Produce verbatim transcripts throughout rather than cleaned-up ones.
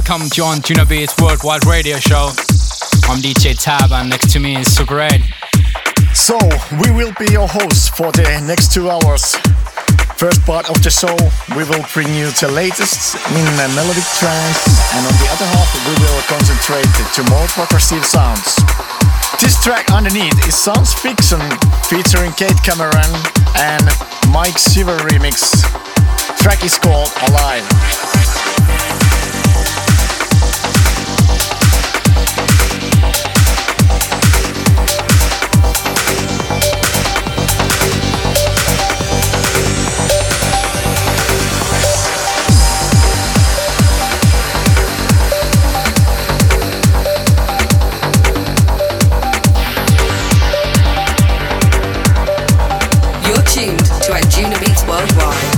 welcome to on Junabeats Worldwide Radio Show. I'm D J Tab and next to me is Super eight. So, we will be your hosts for the next two hours. First part of the show, we will bring you the latest in uh, melodic trance, and on the other half, we will concentrate to more progressive sounds. This track underneath is Sounds Fiction featuring Kate Cameron and Mike Siver remix. Track is called Alive. Tuned to Anjuna Beats Worldwide.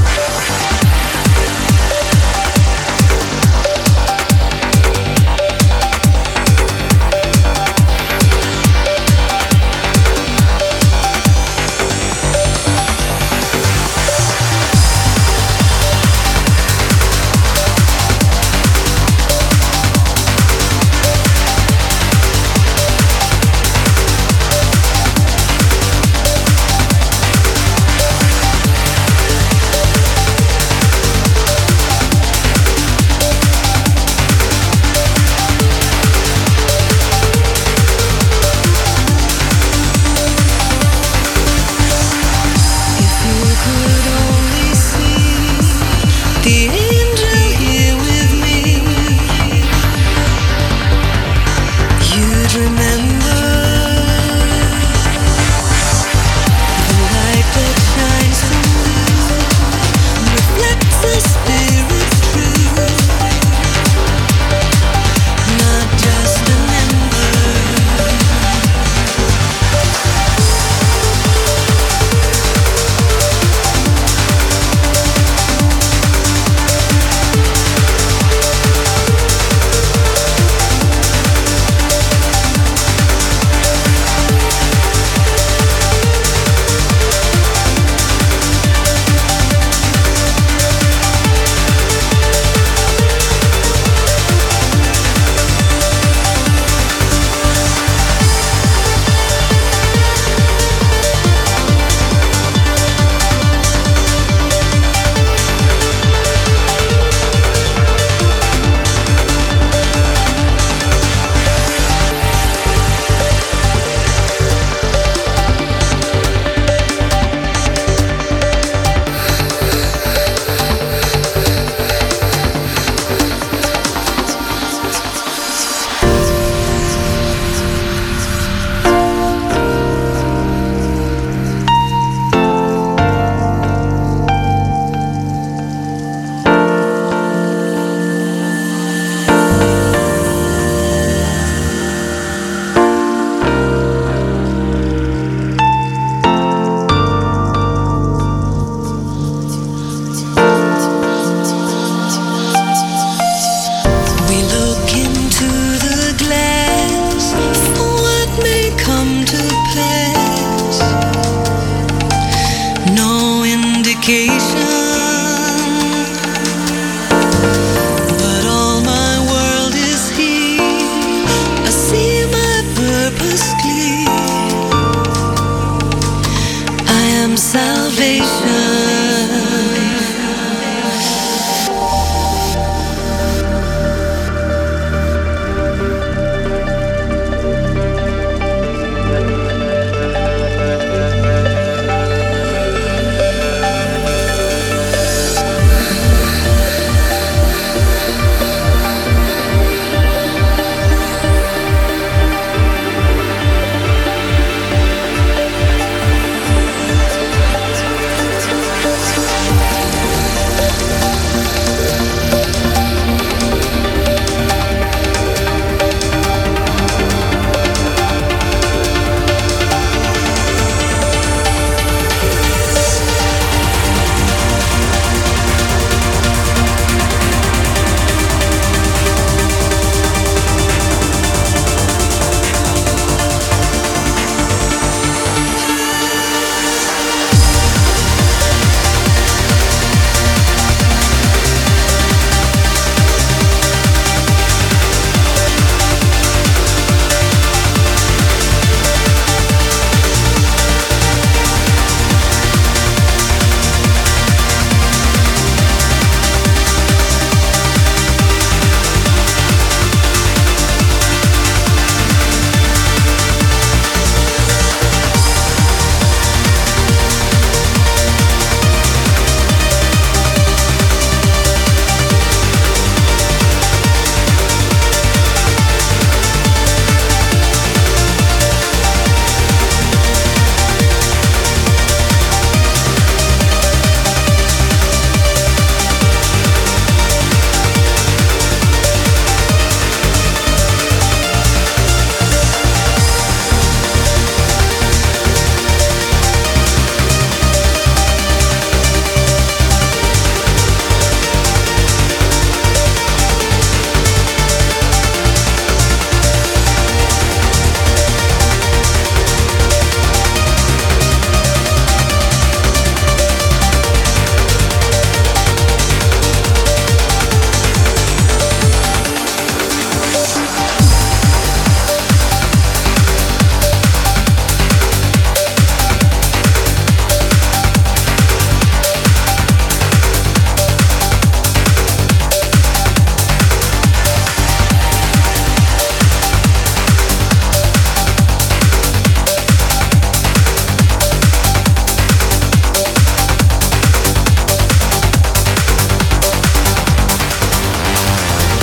Remember